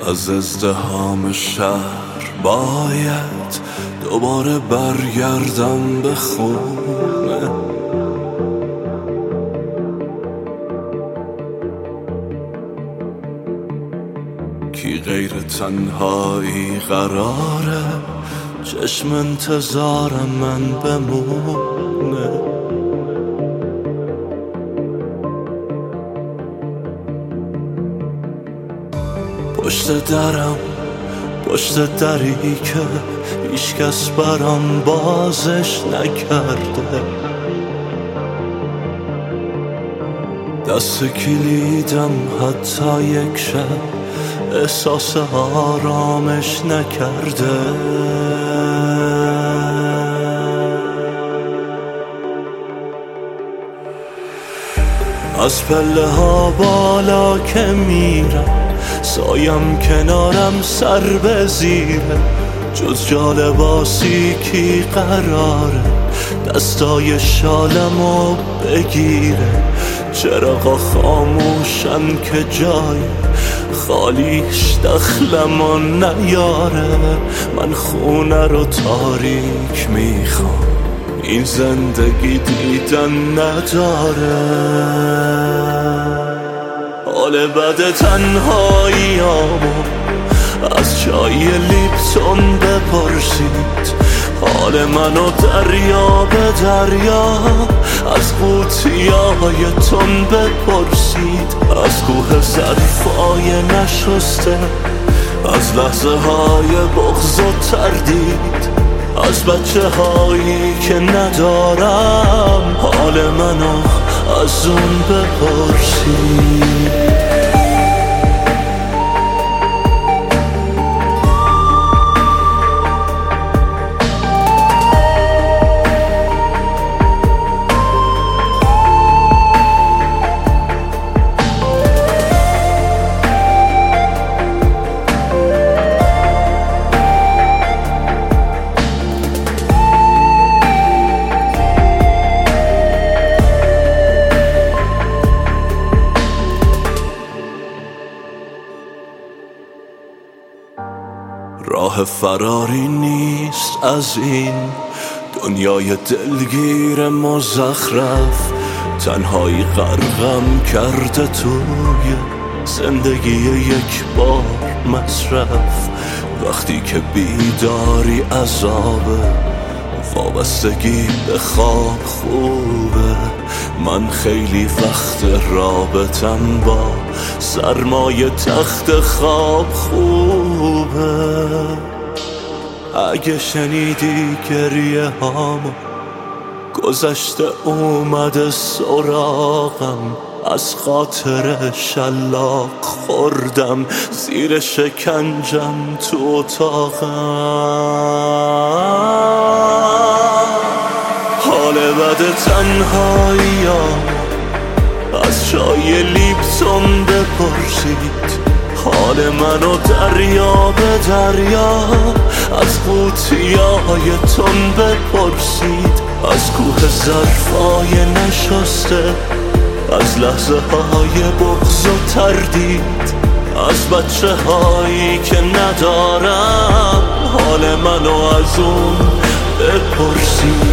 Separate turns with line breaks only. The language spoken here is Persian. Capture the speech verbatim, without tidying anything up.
از ازدحام شهر باید دوباره برگردم به خونه. کی غیر تنهایی قراره چشم انتظارم من بمونه. پشت درم، پشت دری که هیچ کس برام بازش نکرده، دست کلیدم حتی یک شب احساس آرامش نکرده. از پله ها بالا که میرم سایم کنارم سر به زیره، جز جا لباسی کی قراره دستای شالمو بگیره. چراغا خاموشن که جای خالیش دخلمو نیاره. من خونه رو تاریک میخوام، این زندگی دیدن نداره. حال بد تنهاییامو از چای لیپتون بپرسید، حال منو دریا به دریا از قوطیای تون بپرسید. از کوه ظرفای نشسته، از لحظه های بغض و تردید، از بچه هایی که ندارم حال منو از اون بپرسید. راه فراری نیست از این دنیای دلگیر مزخرف، تنهایی غرقم کرده توی زندگی یک بار مصرف. وقتی که بیداری عذابه، وابستگی به خواب خوبه. من خیلی وقت رابطم با سرمایه تخت خواب خوبه. اگه شنیدی گریه هامو گذشته اومده سراغم، از خاطر شلاق خوردم زیر شکنجم تو اتاقم. حال بد تنهاییام از چای لیپتون بپرسید، حال منو دریا به دریا از قوطیای تون بپرسید. از کوه ظرفای نشسته، از لحظه های بغض و تردید، از بچه هایی که ندارم حال منو از اون بپرسید.